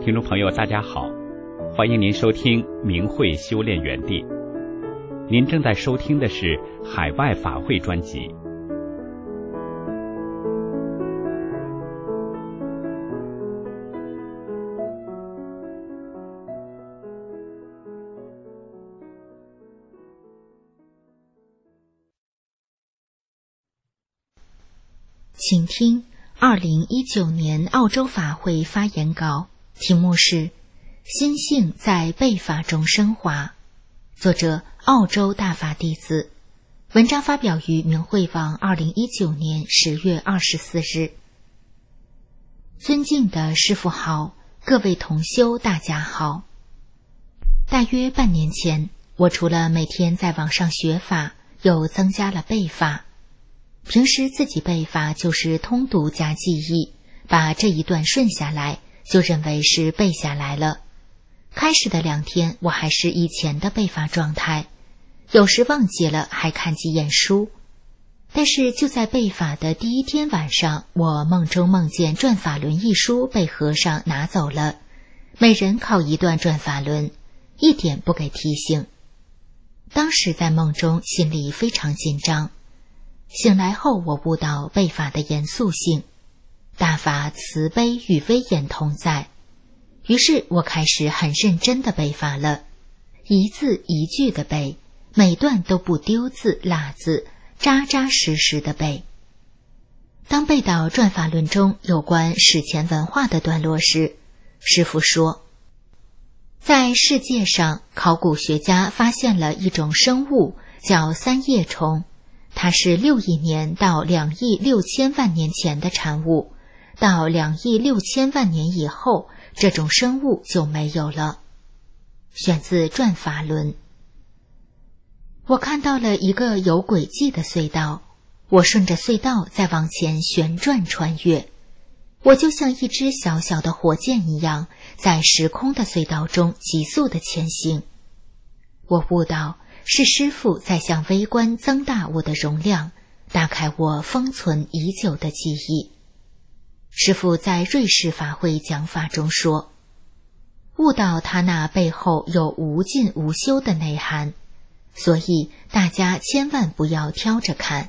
听众朋友大家好，欢迎您收听明慧修炼园地。您正在收听的是海外法会专辑。 请听2019年澳洲法会发言稿，题目是心性在背法中升华，作者澳洲大法弟子，文章发表于明慧网2019年10月24日。尊敬的师父好，各位同修大家好。大约半年前，我除了每天在网上学法，又增加了背法。平时自己背法就是通读加记忆，把这一段顺下来，就认为是背下来了。开始的2天，我还是以前的背法状态，有时忘记了还看几眼书。但是就在背法的第1天晚上，我梦中梦见《转法轮》一书被和尚拿走了，每人考1段《转法轮》，一点不给提醒。当时在梦中心里非常紧张。醒来后，我悟到背法的严肃性，大法慈悲与威严同在。于是我开始很认真的背法了，一字一句的背，每段都不丢字落字，扎扎实实的背。当背到《转法轮》中有关史前文化的段落时，师父说，在世界上，考古学家发现了一种生物，叫三叶虫。它是6亿年到2亿6千万年前的产物，到2亿6千万年以后，这种生物就没有了。选自《转法轮》。我看到了一个有轨迹的隧道，我顺着隧道再往前旋转穿越，我就像一只小小的火箭一样，在时空的隧道中急速地前行。我悟到是师父在向微观增大我的容量，打开我封存已久的记忆。师父在瑞士法会讲法中说，悟到他那背后有无尽无休的内涵，所以大家千万不要挑着看。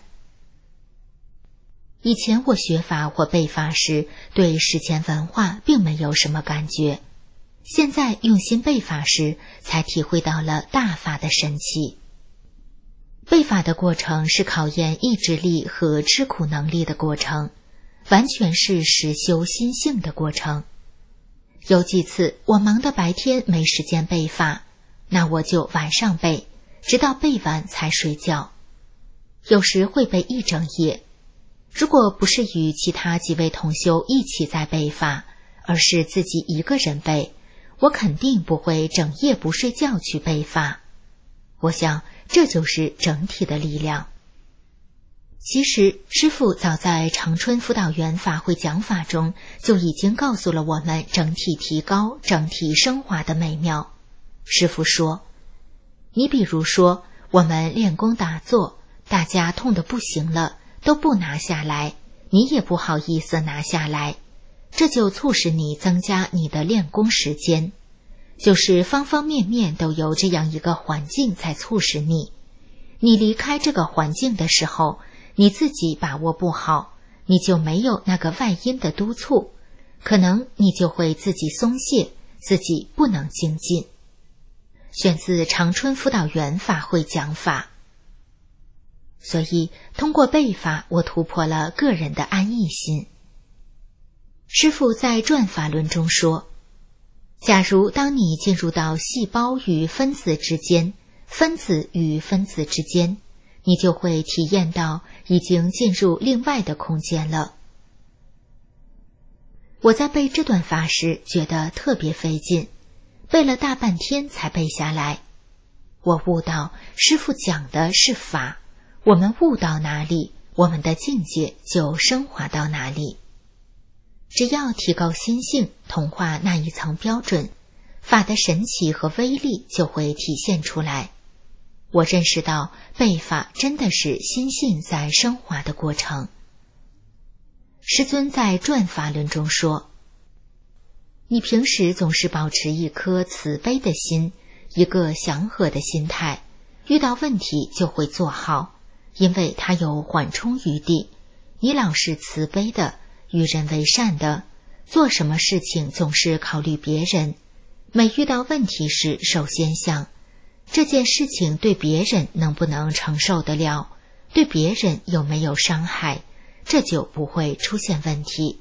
以前我学法或背法时，对史前文化并没有什么感觉，现在用心背法时，才体会到了大法的神奇。背法的过程是考验意志力和吃苦能力的过程，完全是实修心性的过程。有几次我忙得白天没时间背法，那我就晚上背，直到背完才睡觉。有时会背一整夜。如果不是与其他几位同修一起在背法，而是自己一个人背，我肯定不会整夜不睡觉去背法。我想这就是整体的力量。其实师父早在长春辅导员法会讲法中就已经告诉了我们整体提高、整体升华的美妙。师父说，你比如说我们练功打坐，大家痛得不行了，都不拿下来，你也不好意思拿下来，这就促使你增加你的练功时间。就是方方面面都有这样一个环境才促使你离开这个环境的时候，你自己把握不好，你就没有那个外因的督促，可能你就会自己松懈，自己不能精进。选自长春辅导员法会讲法。所以通过背法，我突破了个人的安逸心。师父在《转法轮》中说，假如当你进入到细胞与分子之间，分子与分子之间，你就会体验到已经进入另外的空间了。我在背这段法时觉得特别费劲，背了大半天才背下来。我悟到师父讲的是法，我们悟到哪里，我们的境界就升华到哪里。只要提高心性，同化那一层标准，法的神奇和威力就会体现出来。我认识到背法真的是心性在升华的过程。师尊在《转法轮》中说， 你平时总是保持一颗慈悲的心，一个祥和的心态，遇到问题就会做好，因为它有缓冲余地。你老是慈悲的，与人为善的，做什么事情总是考虑别人。每遇到问题时，首先想这件事情对别人能不能承受得了，对别人有没有伤害，这就不会出现问题。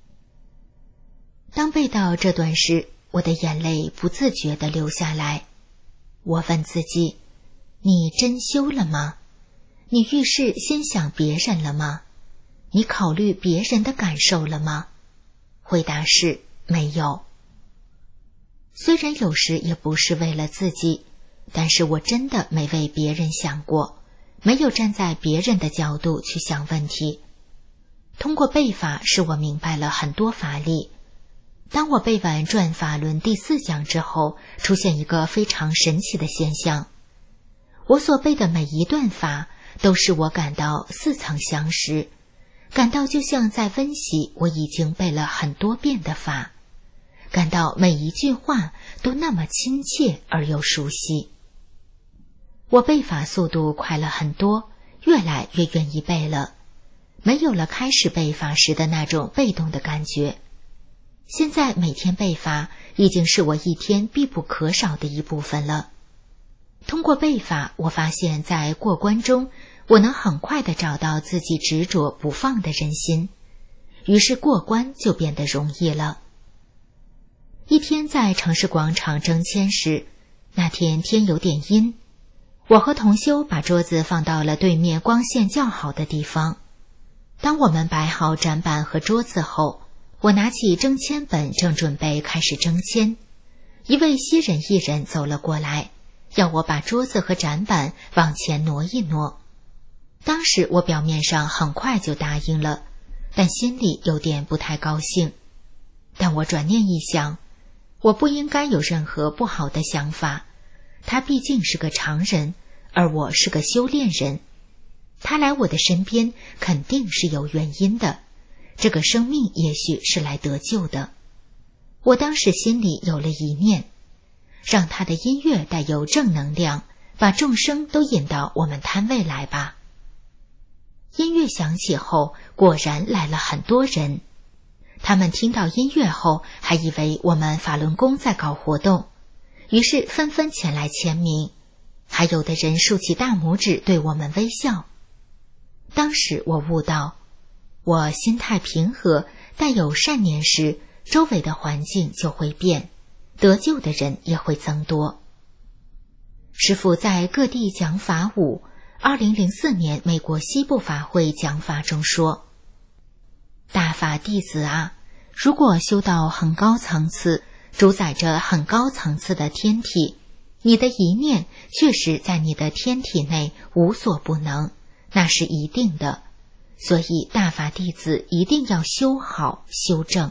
当背到这段时，我的眼泪不自觉地流下来。我问自己，你真修了吗？你遇事先想别人了吗？你考虑别人的感受了吗？回答是没有。虽然有时也不是为了自己，但是我真的没为别人想过，没有站在别人的角度去想问题。通过背法使我明白了很多法理。当我背完转法轮第4讲之后，出现一个非常神奇的现象。我所背的每一段法都使我感到似曾相识，感到就像在温习我已经背了很多遍的法，感到每一句话都那么亲切而又熟悉。我背法速度快了很多，越来越愿意背了，没有了开始背法时的那种被动的感觉。现在每天背法已经是我一天必不可少的一部分了。通过背法，我发现在过关中，我能很快地找到自己执着不放的人心，于是过关就变得容易了。一天在城市广场征签时，那天天有点阴，我和同修把桌子放到了对面光线较好的地方。当我们摆好展板和桌子后，我拿起征签本，正准备开始征签，一位西人艺人走了过来，要我把桌子和展板往前挪一挪。当时我表面上很快就答应了，但心里有点不太高兴。但我转念一想，我不应该有任何不好的想法，他毕竟是个常人，而我是个修炼人，他来我的身边肯定是有原因的，这个生命也许是来得救的。我当时心里有了一念，让他的音乐带有正能量，把众生都引到我们摊位来吧。音乐响起后，果然来了很多人。他们听到音乐后，还以为我们法轮功在搞活动，于是纷纷前来签名，还有的人竖起大拇指对我们微笑。当时我悟到，我心态平和，带有善念时，周围的环境就会变，得救的人也会增多。师父在各地讲法舞，2004年美国西部法会讲法中说，大法弟子啊，如果修到很高层次，主宰着很高层次的天体，你的一念确实在你的天体内无所不能，那是一定的。所以大法弟子一定要修好修正。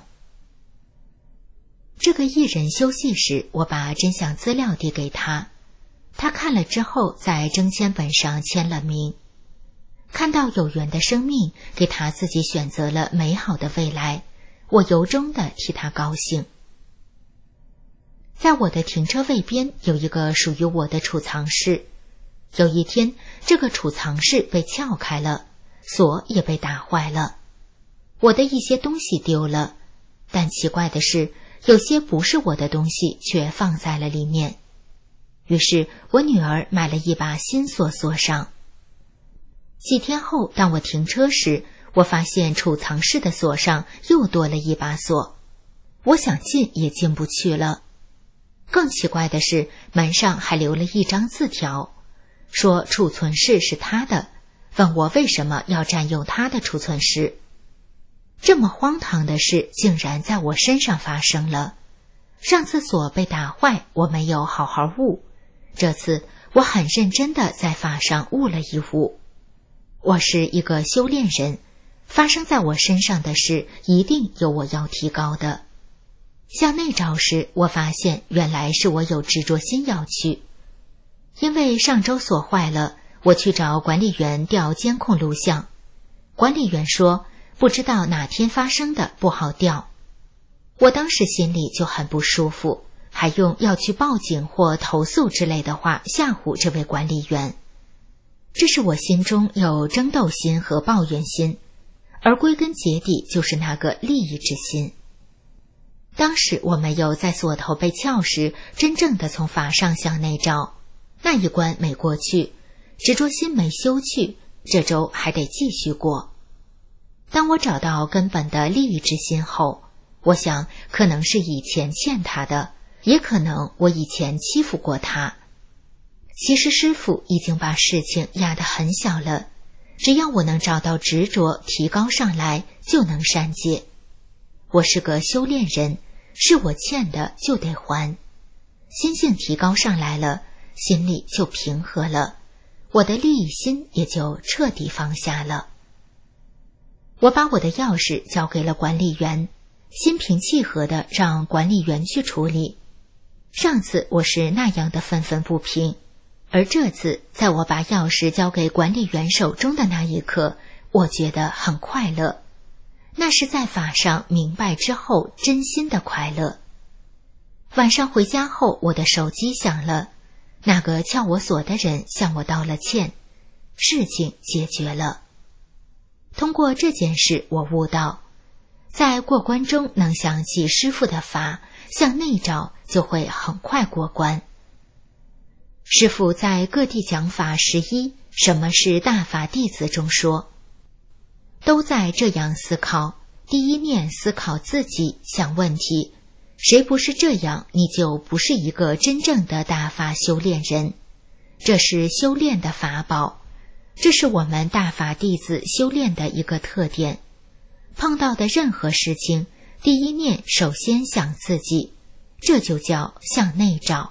这个艺人休息时，我把真相资料递给他，他看了之后在征签本上签了名。看到有缘的生命给他自己选择了美好的未来，我由衷地替他高兴。在我的停车位边有一个属于我的储藏室，有一天这个储藏室被撬开了，锁也被打坏了，我的一些东西丢了，但奇怪的是，有些不是我的东西却放在了里面。于是我女儿买了一把新锁锁上。几天后，当我停车时，我发现储藏室的锁上又多了一把锁，我想进也进不去了。更奇怪的是，门上还留了一张字条，说储存室是他的，问我为什么要占用他的储存室。这么荒唐的事竟然在我身上发生了。上次锁被打坏，我没有好好悟，这次我很认真地在法上悟了一悟。我是一个修炼人，发生在我身上的事一定有我要提高的。向内找时，我发现原来是我有执着心要去。因为上周锁坏了，我去找管理员调监控录像，管理员说不知道哪天发生的，不好调。 我当时心里就很不舒服，还用要去报警或投诉之类的话吓唬这位管理员。这是我心中有争斗心和抱怨心，而归根结底就是那个利益之心。当时我没有在锁头被撬时真正的从法上向内照，那一关没过去，执着心没修去，这周还得继续过。当我找到根本的利益之心后，我想可能是以前欠他的，也可能我以前欺负过他。其实师父已经把事情压得很小了，只要我能找到执着提高上来，就能善解。我是个修炼人，是我欠的就得还。心性提高上来了，心里就平和了，我的利益心也就彻底放下了。我把我的钥匙交给了管理员，心平气和地让管理员去处理。上次我是那样的愤愤不平，而这次在我把钥匙交给管理员手中的那一刻，我觉得很快乐。那是在法上明白之后真心的快乐。晚上回家后，我的手机响了，那个撬我锁的人向我道了歉，事情解决了。通过这件事，我悟到，在过关中能想起师父的法，向内照就会很快过关。师父在各地讲法11什么是大法弟子中说，都在这样思考，第一念思考自己，想问题，谁不是这样，你就不是一个真正的大法修炼人。这是修炼的法宝，这是我们大法弟子修炼的一个特点。碰到的任何事情，第一念首先想自己，这就叫向内照。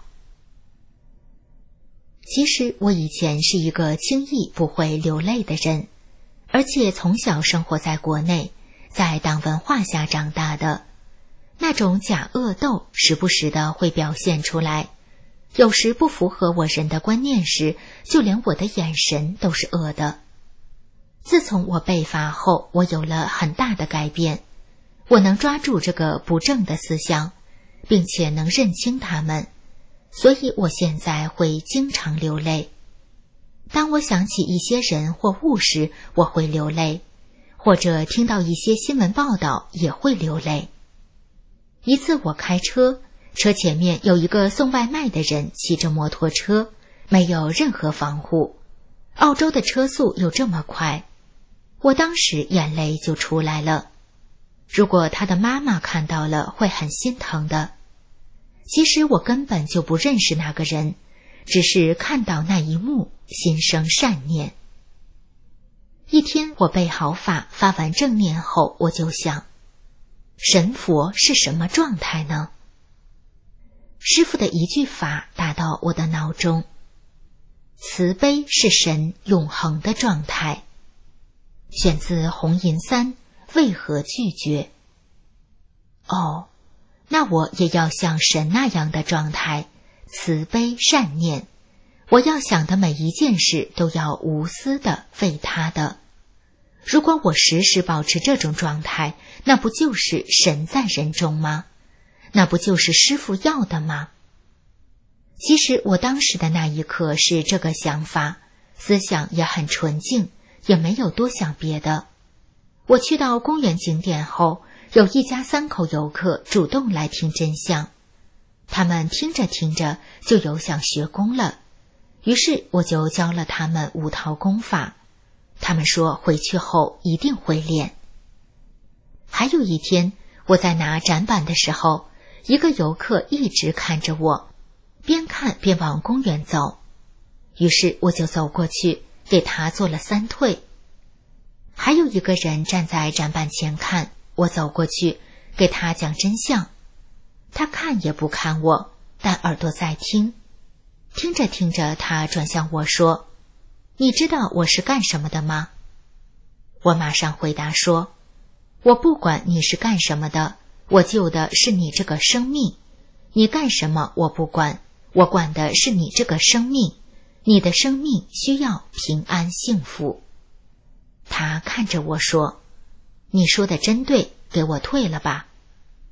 其实我以前是一个轻易不会流泪的人，而且从小生活在国内，在党文化下长大的，那种假恶斗时不时的会表现出来，有时不符合我人的观念时，就连我的眼神都是恶的。自从我被罚后，我有了很大的改变，我能抓住这个不正的思想，并且能认清它们，所以我现在会经常流泪。当我想起一些人或物时，我会流泪，或者听到一些新闻报道也会流泪。一次我开车，车前面有一个送外卖的人骑着摩托车，没有任何防护。澳洲的车速又这么快，我当时眼泪就出来了。如果他的妈妈看到了，会很心疼的。其实我根本就不认识那个人，只是看到那一幕，心生善念。一天我背好法，发完正念后，我就想，神佛是什么状态呢？师父的一句法打到我的脑中，慈悲是神永恒的状态。选自红银3，为何拒绝？哦，那我也要像神那样的状态，慈悲善念。我要想的每一件事都要无私的为他的。如果我时时保持这种状态，那不就是神在人中吗？那不就是师父要的吗？其实我当时的那一刻是这个想法，思想也很纯净，也没有多想别的。我去到公园景点后，有一家3口游客主动来听真相，他们听着听着就有想学功了，于是我就教了他们5套功法，他们说回去后一定会练。还有一天，我在拿展板的时候，一个游客一直看着我，边看边往公园走，于是我就走过去给他做了3退。还有一个人站在展板前看，我走过去给他讲真相，他看也不看我，但耳朵在听。听着听着，他转向我说，你知道我是干什么的吗？我马上回答说，我不管你是干什么的，我救的是你这个生命，你干什么我不管，我管的是你这个生命，你的生命需要平安幸福。他看着我说，你说的真对，给我退了吧。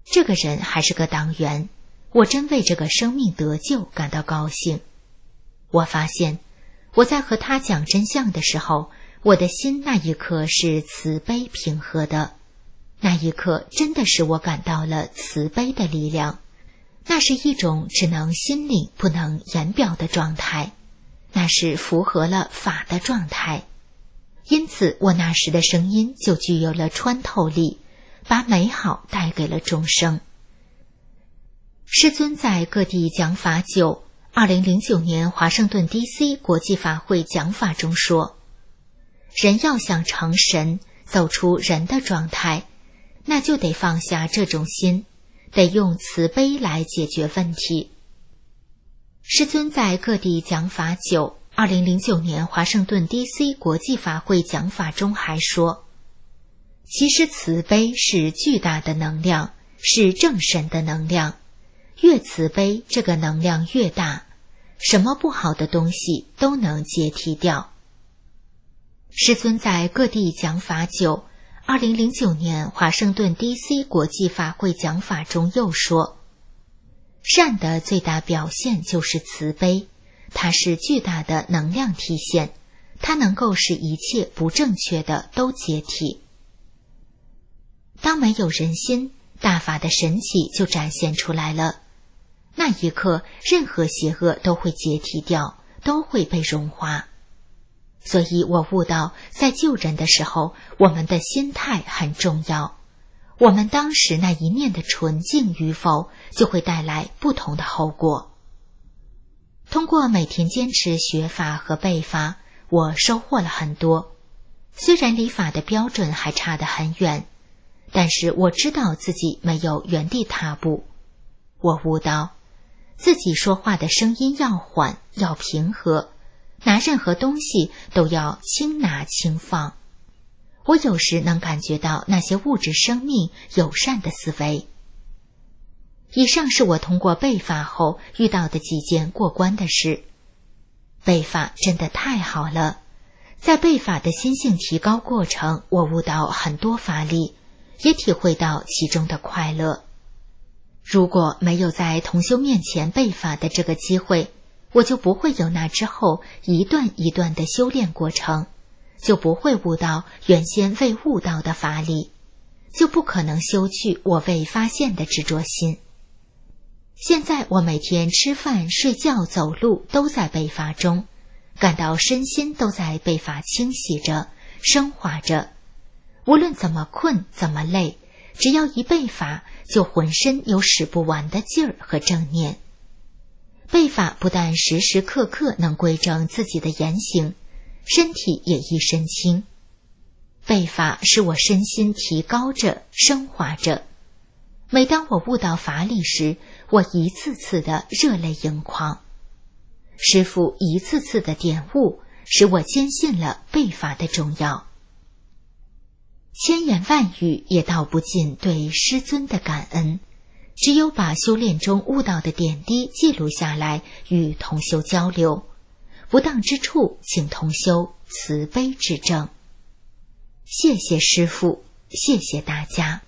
这个人还是个党员，我真为这个生命得救感到高兴。我发现我在和他讲真相的时候，我的心那一刻是慈悲平和的，那一刻真的使我感到了慈悲的力量。那是一种只能心领不能言表的状态，那是符合了法的状态。因此我那时的声音就具有了穿透力，把美好带给了众生。师尊在各地讲法久，2009年华盛顿 DC 国际法会讲法中说，人要想成神，走出人的状态，那就得放下这种心，得用慈悲来解决问题。师尊在各地讲法久，2009年华盛顿 DC 国际法会讲法中还说，其实慈悲是巨大的能量，是正神的能量，越慈悲这个能量越大，什么不好的东西都能解体掉。师尊在各地讲法久，2009年华盛顿 DC 国际法会讲法中又说，善的最大表现就是慈悲，它是巨大的能量体现，它能够使一切不正确的都解体。当没有人心，大法的神奇就展现出来了，那一刻任何邪恶都会解体掉，都会被融化。所以我悟到，在救人的时候，我们的心态很重要，我们当时那一念的纯净与否，就会带来不同的后果。通过每天坚持学法和背法，我收获了很多。虽然离法的标准还差得很远，但是我知道自己没有原地踏步。我悟到，自己说话的声音要缓，要平和，拿任何东西都要轻拿轻放。我有时能感觉到那些物质生命友善的思维。以上是我通过背法后遇到的几件过关的事。背法真的太好了，在背法的心性提高过程，我悟到很多法理，也体会到其中的快乐。如果没有在同修面前背法的这个机会，我就不会有那之后一段一段的修炼过程，就不会悟到原先未悟到的法理，就不可能修去我未发现的执着心。现在我每天吃饭、睡觉、走路都在背法中，感到身心都在背法清洗着、升华着。无论怎么困、怎么累，只要一背法，就浑身有使不完的劲儿和正念。背法不但时时刻刻能规正自己的言行，身体也一身轻。背法使我身心提高着、升华着。每当我悟到法理时，我一次次的热泪盈眶。师父一次次的点悟，使我坚信了背法的重要。千言万语也道不尽对师尊的感恩，只有把修炼中悟到的点滴记录下来，与同修交流。不当之处，请同修慈悲指正。谢谢师父，谢谢大家。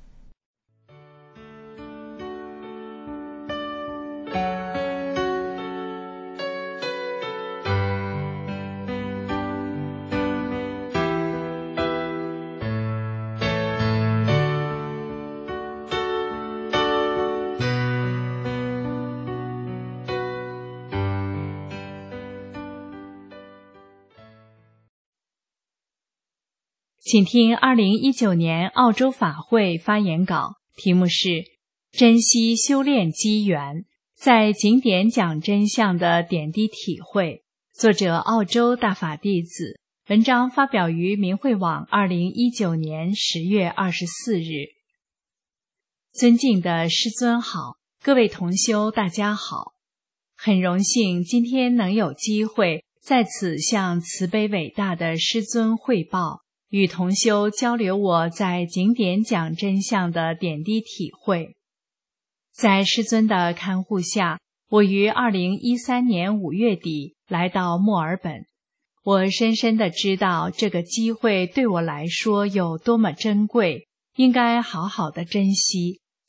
请听2019年澳洲法会发言稿，题目是珍惜修炼机缘，在景点讲真相的点滴体会，作者澳洲大法弟子，文章发表于明慧网2019年10月24日。尊敬的师尊好，各位同修大家好，很荣幸今天能有机会在此向慈悲伟大的师尊汇报，与同修交流我在景点讲真相的点滴体会。在师尊的看护下，我于2013年5月底来到墨尔本。我深深地知道这个机会对我来说有多么珍贵，应该好好的珍惜，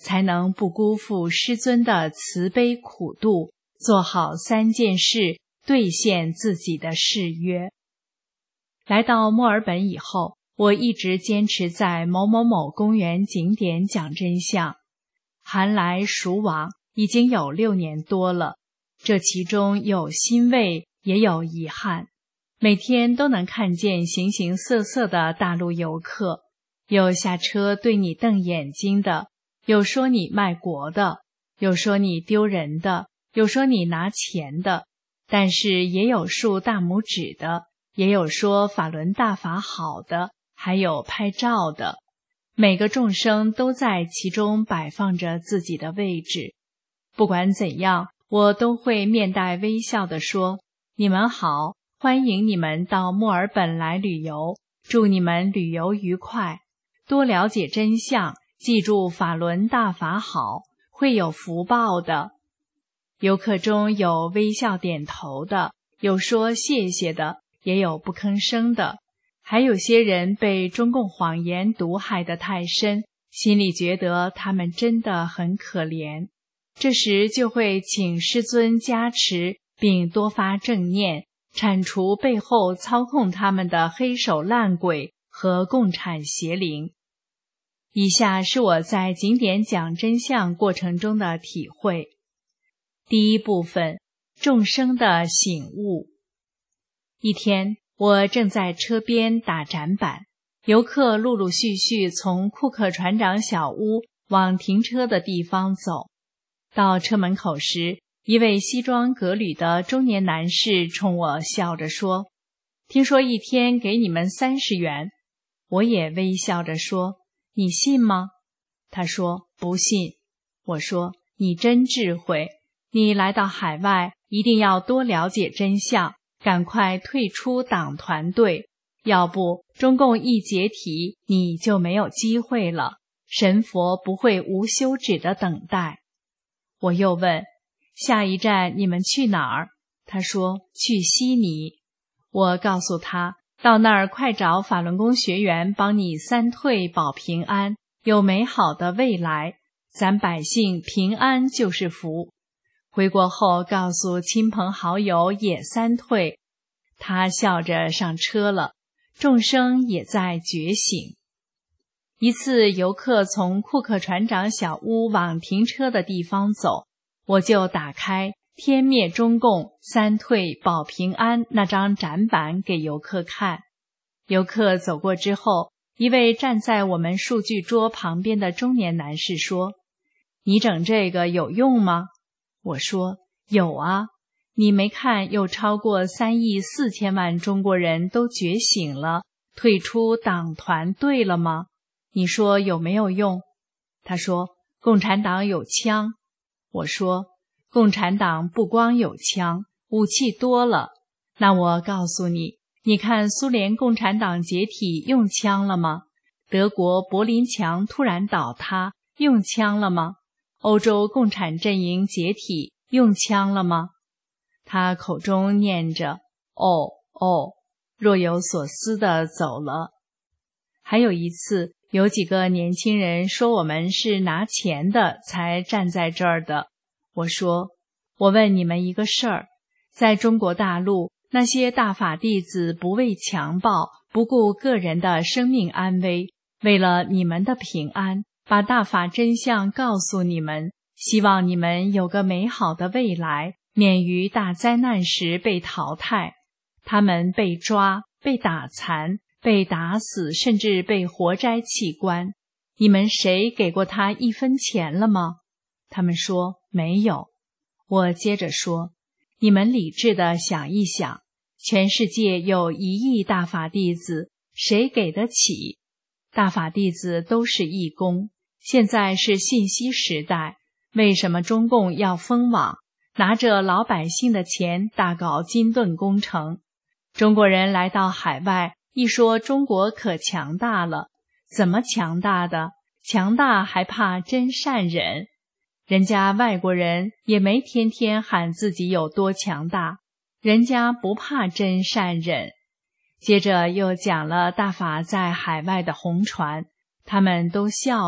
才能不辜负师尊的慈悲苦度，做好3件事，兑现自己的誓约。来到墨尔本以后，我一直坚持在某某某公园景点讲真相，寒来暑往，已经有6年多了。这其中有欣慰，也有遗憾。每天都能看见形形色色的大陆游客，有下车对你瞪眼睛的，有说你卖国的，有说你丢人的，有说你拿钱的，但是也有竖大拇指的，也有说法轮大法好的，还有拍照的。每个众生都在其中摆放着自己的位置。不管怎样，我都会面带微笑地说：你们好，欢迎你们到墨尔本来旅游，祝你们旅游愉快，多了解真相，记住法轮大法好，会有福报的。游客中有微笑点头的，有说谢谢的，也有不吭声的，还有些人被中共谎言毒害得太深，心里觉得他们真的很可怜。这时就会请师尊加持，并多发正念，铲除背后操控他们的黑手烂鬼和共产邪灵。以下是我在景点讲真相过程中的体会。第一部分，众生的醒悟。一天，我正在车边打展板，游客陆陆续续从库克船长小屋往停车的地方走。到车门口时，一位西装革履的中年男士冲我笑着说：听说一天给你们30元。我也微笑着说：你信吗？他说：不信。我说：你真智慧，你来到海外一定要多了解真相，赶快退出党团队，要不中共一解体你就没有机会了，神佛不会无休止的等待。我又问：下一站你们去哪儿？他说：去悉尼。我告诉他，到那儿快找法轮功学员帮你3退保平安，有美好的未来，咱百姓平安就是福。回国后告诉亲朋好友也3退，他笑着上车了。众生也在觉醒。一次游客从库克船长小屋往停车的地方走，我就打开天灭中共3退保平安那张展板给游客看。游客走过之后，一位站在我们数据桌旁边的中年男士说：你整这个有用吗？我说：有啊，你没看有超过3亿4千万中国人都觉醒了，退出党团队了吗？你说有没有用？他说：共产党有枪。我说：共产党不光有枪，武器多了。那我告诉你，你看苏联共产党解体用枪了吗？德国柏林墙突然倒塌用枪了吗？欧洲共产阵营解体用枪了吗？他口中念着哦哦，若有所思地走了。还有一次，有几个年轻人说我们是拿钱的才站在这儿的。我说：我问你们一个事儿，在中国大陆，那些大法弟子不畏强暴，不顾个人的生命安危，为了你们的平安，把大法真相告诉你们，希望你们有个美好的未来，免于大灾难时被淘汰。他们被抓，被打残，被打死，甚至被活摘器官。你们谁给过他1分钱了吗？他们说没有。我接着说：你们理智地想一想，全世界有1亿大法弟子，谁给得起？大法弟子都是义工，现在是信息时代，为什么中共要封网，拿着老百姓的钱大搞金盾工程？中国人来到海外，一说中国可强大了，怎么强大的？强大还怕真善忍。人家外国人也没天天喊自己有多强大，人家不怕真善忍。接着又讲了大法在海外的红传，他们都笑了，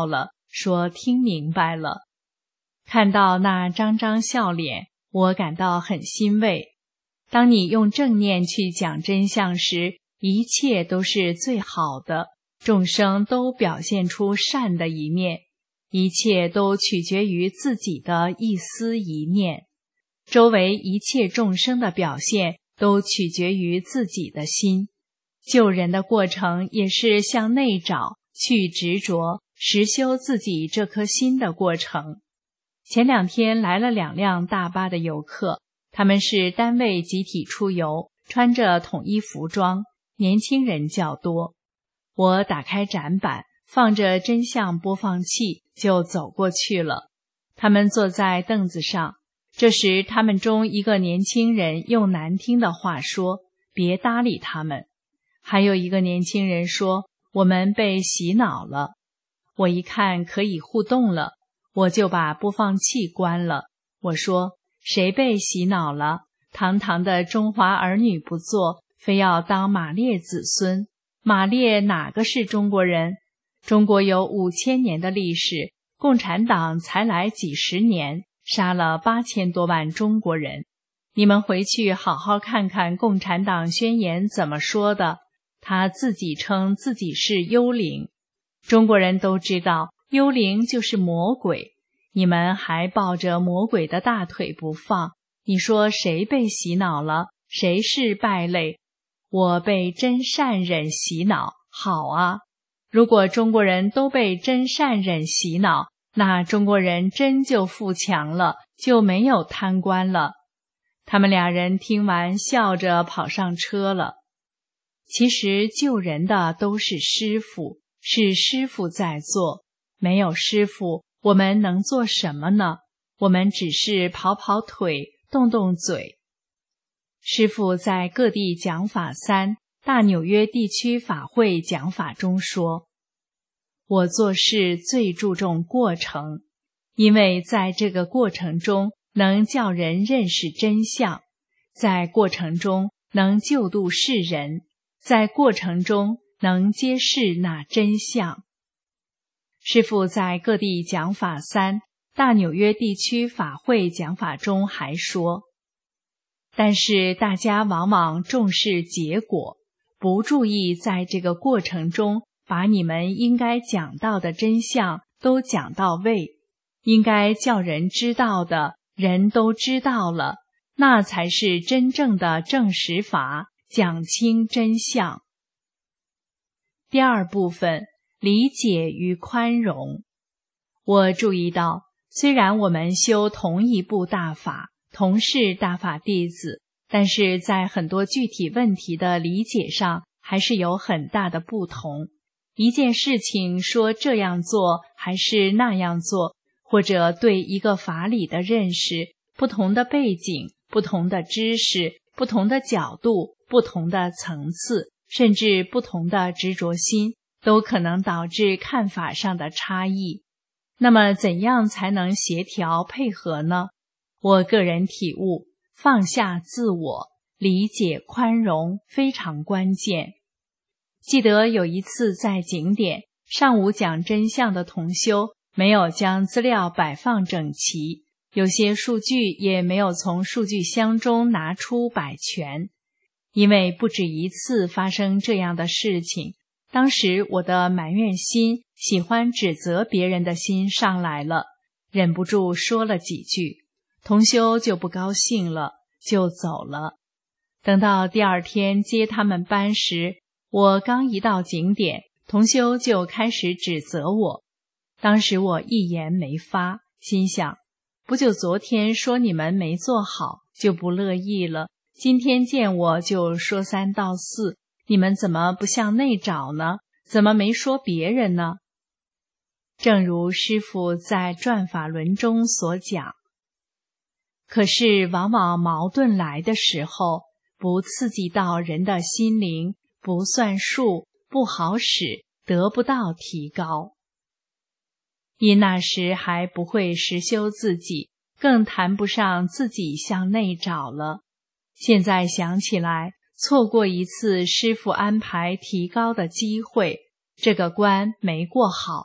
说听明白了。看到那张张笑脸，我感到很欣慰。当你用正念去讲真相时，一切都是最好的，众生都表现出善的一面，一切都取决于自己的一丝一念，周围一切众生的表现都取决于自己的心。救人的过程也是向内找，去执着，实修自己这颗心的过程。前2天来了2辆大巴的游客，他们是单位集体出游，穿着统一服装，年轻人较多。我打开展板，放着真相播放器，就走过去了。他们坐在凳子上，这时他们中一个年轻人用难听的话说，别搭理他们。还有一个年轻人说，我们被洗脑了。我一看可以互动了，我就把播放器关了。我说，谁被洗脑了？堂堂的中华儿女不做，非要当马列子孙。马列哪个是中国人？中国有5000年的历史，共产党才来几十年，杀了8000多万中国人。你们回去好好看看共产党宣言怎么说的，他自己称自己是幽灵。中国人都知道，幽灵就是魔鬼，你们还抱着魔鬼的大腿不放。你说谁被洗脑了？谁是败类？我被真善忍洗脑，好啊！如果中国人都被真善忍洗脑，那中国人真就富强了，就没有贪官了。他们俩人听完笑着跑上车了。其实救人的都是师父，是师父在做，没有师父，我们能做什么呢？我们只是跑跑腿，动动嘴。师父在各地讲法3大纽约地区法会讲法中说，我做事最注重过程，因为在这个过程中能叫人认识真相，在过程中能救度世人，在过程中能揭示那真相。师父在各地讲法3大纽约地区法会讲法中还说，但是大家往往重视结果，不注意在这个过程中把你们应该讲到的真相都讲到位，应该叫人知道的人都知道了，那才是真正的证实法，讲清真相。第2部分，理解与宽容。我注意到，虽然我们修同一部大法，同是大法弟子，但是在很多具体问题的理解上还是有很大的不同。一件事情说这样做还是那样做，或者对一个法理的认识，不同的背景，不同的知识，不同的角度，不同的层次，甚至不同的执着心，都可能导致看法上的差异。那么怎样才能协调配合呢？我个人体悟，放下自我，理解宽容非常关键。记得有一次在景点，上午讲真相的同修没有将资料摆放整齐，有些数据也没有从数据箱中拿出摆全。因为不止一次发生这样的事情，当时我的埋怨心，喜欢指责别人的心上来了，忍不住说了几句，同修就不高兴了，就走了。等到第2天接他们班时，我刚一到景点，同修就开始指责我。当时我一言没发，心想，不就昨天说你们没做好，就不乐意了，今天见我就说3道4，你们怎么不向内找呢？怎么没说别人呢？正如师父在转法轮中所讲，可是往往矛盾来的时候，不刺激到人的心灵，不算数，不好使，得不到提高。因那时还不会实修自己，更谈不上自己向内找了。现在想起来，错过一次师父安排提高的机会，这个关没过好，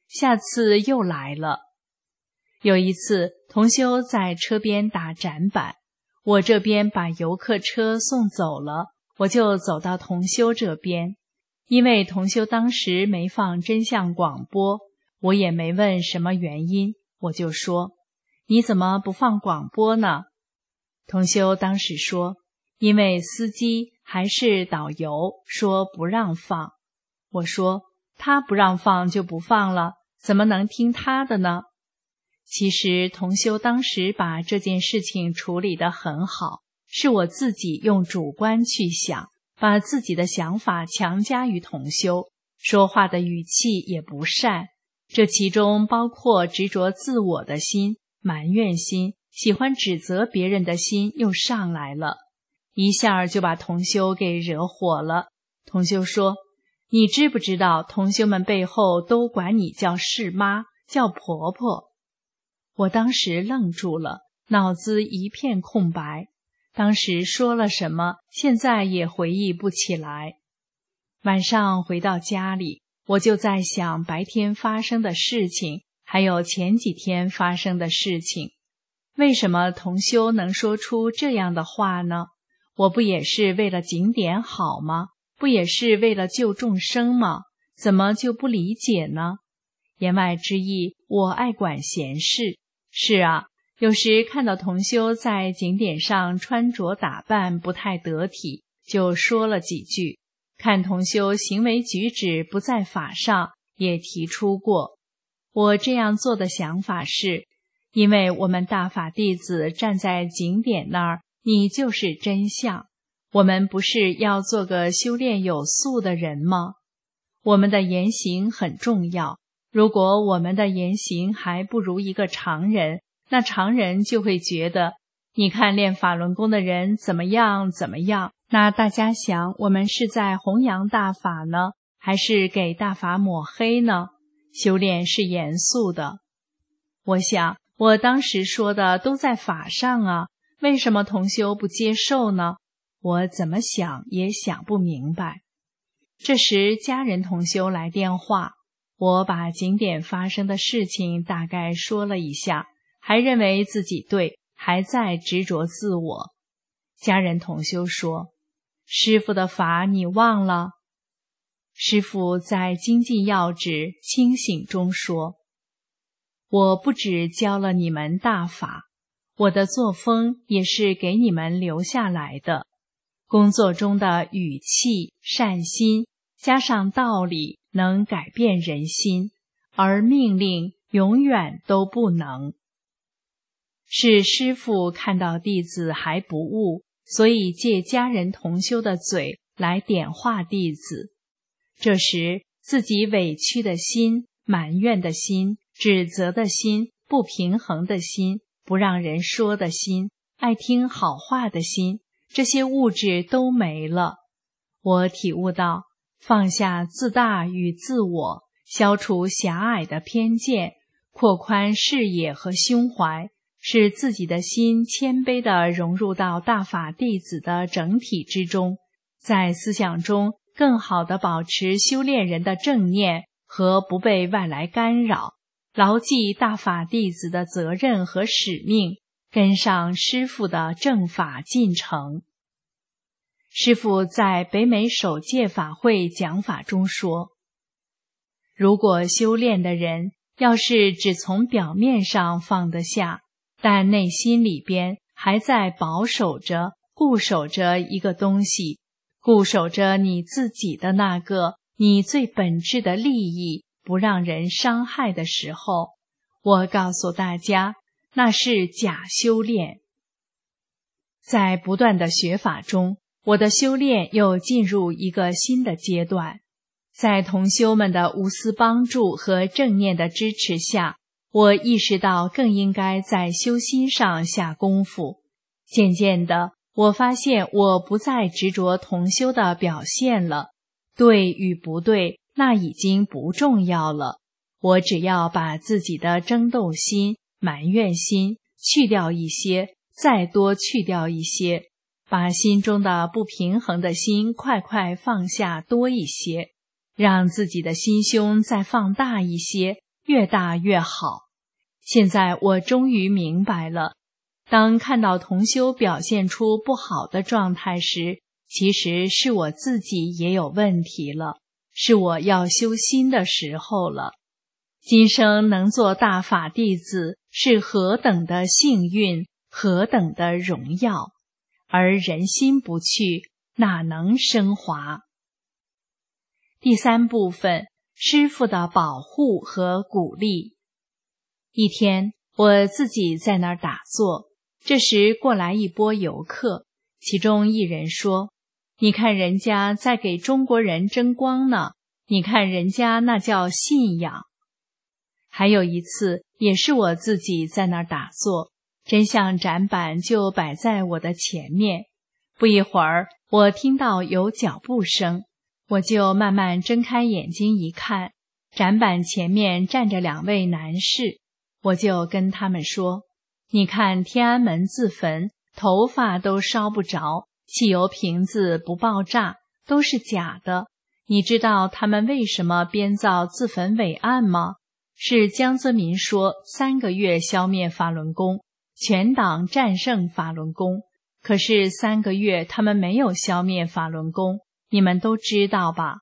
下次又来了。有一次，同修在车边打展板，我这边把游客车送走了，我就走到同修这边。因为同修当时没放真相广播，我也没问什么原因，我就说：你怎么不放广播呢？同修当时说：因为司机还是导游说不让放。我说：他不让放就不放了，怎么能听他的呢？其实同修当时把这件事情处理得很好，是我自己用主观去想，把自己的想法强加于同修，说话的语气也不善，这其中包括执着自我的心、埋怨心、喜欢指责别人的心又上来了，一下就把同修给惹火了。同修说：你知不知道同修们背后都管你叫是妈，叫婆婆？我当时愣住了，脑子一片空白，当时说了什么，现在也回忆不起来。晚上回到家里，我就在想白天发生的事情，还有前几天发生的事情。为什么同修能说出这样的话呢？我不也是为了景点好吗？不也是为了救众生吗？怎么就不理解呢？言外之意，我爱管闲事。是啊，有时看到同修在景点上穿着打扮不太得体，就说了几句。看同修行为举止不在法上，也提出过。我这样做的想法是，因为我们大法弟子站在景点那儿，你就是真相。我们不是要做个修炼有素的人吗？我们的言行很重要，如果我们的言行还不如一个常人，那常人就会觉得，你看练法轮功的人怎么样怎么样，那大家想我们是在弘扬大法呢，还是给大法抹黑呢？修炼是严肃的。我想，我当时说的都在法上啊，为什么同修不接受呢？我怎么想也想不明白。这时家人同修来电话，我把景点发生的事情大概说了一下，还认为自己对，还在执着自我。家人同修说：师父的法你忘了？师父在精进要旨清醒中说：我不只教了你们大法，我的作风也是给你们留下来的。工作中的语气、善心，加上道理，能改变人心，而命令永远都不能。是师父看到弟子还不悟，所以借家人同修的嘴来点化弟子。这时自己委屈的心、埋怨的心、指责的心、不平衡的心、不让人说的心、爱听好话的心，这些物质都没了。我体悟到，放下自大与自我，消除狭隘的偏见，扩宽视野和胸怀，使自己的心谦卑地融入到大法弟子的整体之中，在思想中更好地保持修炼人的正念和不被外来干扰，牢记大法弟子的责任和使命，跟上师父的正法进程。师父在北美首届法会讲法中说，如果修炼的人要是只从表面上放得下，但内心里边还在保守着、固守着一个东西，固守着你自己的那个你最本质的利益，不让人伤害的时候，我告诉大家，那是假修炼。在不断的学法中，我的修炼又进入一个新的阶段。在同修们的无私帮助和正念的支持下，我意识到更应该在修心上下功夫。渐渐的，我发现我不再执着同修的表现了，对与不对，那已经不重要了。我只要把自己的争斗心、埋怨心去掉一些，再多去掉一些，把心中的不平衡的心快快放下多一些，让自己的心胸再放大一些， 越大越好。现在我终于明白了，当看到同修表现出不好的状态时，其实是我自己也有问题了，是我要修心的时候了。今生能做大法弟子是何等的幸运，何等的荣耀，而人心不去，哪能升华？第三部分，师父的保护和鼓励。一天，我自己在那儿打坐，这时过来一波游客，其中一人说：“你看人家在给中国人争光呢，你看人家那叫信仰。”还有一次，也是我自己在那儿打坐，真相展板就摆在我的前面。不一会儿，我听到有脚步声，我就慢慢睁开眼睛一看，展板前面站着2位男士。我就跟他们说：“你看天安门自焚，头发都烧不着，汽油瓶子不爆炸，都是假的。你知道他们为什么编造自焚伪案吗？是江泽民说3个月消灭法轮功，全党战胜法轮功。可是3个月他们没有消灭法轮功，你们都知道吧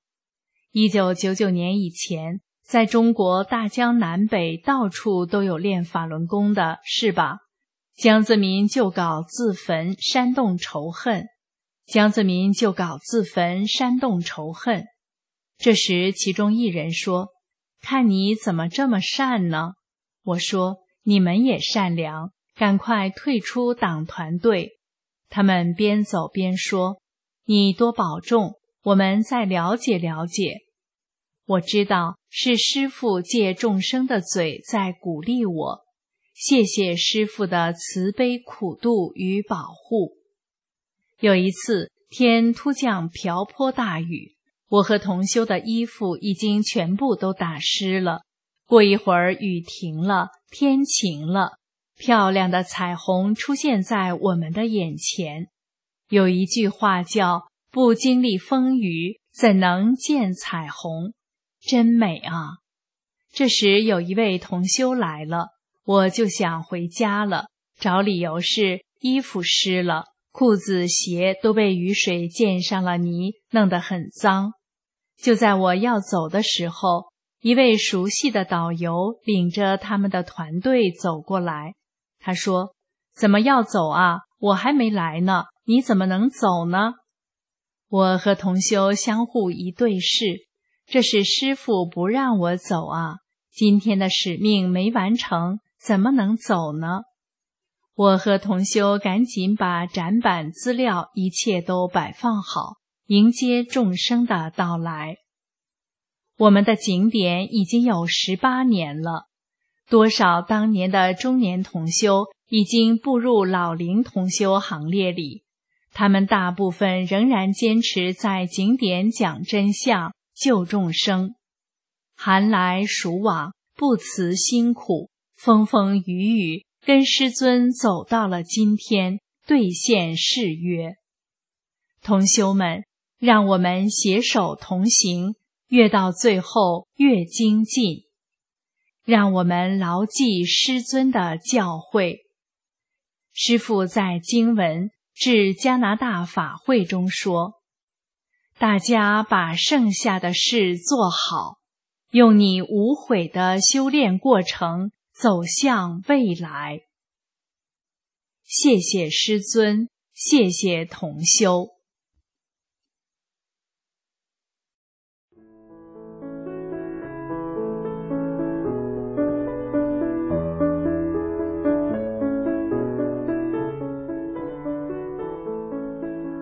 ？1999年以前，在中国大江南北到处都有练法轮功的，是吧？江泽民就搞自焚煽动仇恨，江泽民就搞自焚煽动仇恨。”这时其中一人说：“看你怎么这么善呢？”我说：“你们也善良，赶快退出党团队。”他们边走边说：“你多保重，我们再了解了解。”我知道是师父借众生的嘴在鼓励我，谢谢师父的慈悲苦度与保护。有一次天突降瓢泼大雨，我和同修的衣服已经全部都打湿了。过一会儿雨停了，天晴了，漂亮的彩虹出现在我们的眼前。有一句话叫“不经历风雨，怎能见彩虹”，真美啊！这时有一位同修来了，我就想回家了，找理由是衣服湿了，裤子鞋都被雨水溅上了泥，弄得很脏。就在我要走的时候，一位熟悉的导游领着他们的团队走过来，他说：“怎么要走啊？我还没来呢，你怎么能走呢？”我和同修相互一对视，这是师父不让我走啊，今天的使命没完成，怎么能走呢？我和同修赶紧把展板资料一切都摆放好，迎接众生的到来。我们的景点已经有18年了，多少当年的中年同修已经步入老龄同修行列里，他们大部分仍然坚持在景点讲真相，救众生。寒来暑往，不辞辛苦，风风雨雨，跟师尊走到了今天，兑现誓约。同修们，让我们携手同行，越到最后越精进。让我们牢记师尊的教诲。师父在经文致加拿大法会中说：“大家把剩下的事做好，用你无悔的修炼过程走向未来。”谢谢师尊，谢谢同修。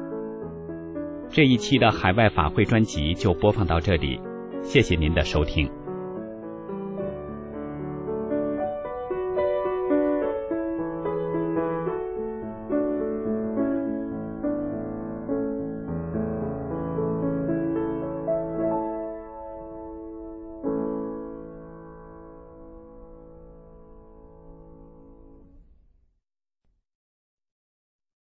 这一期的海外法会专辑就播放到这里，谢谢您的收听。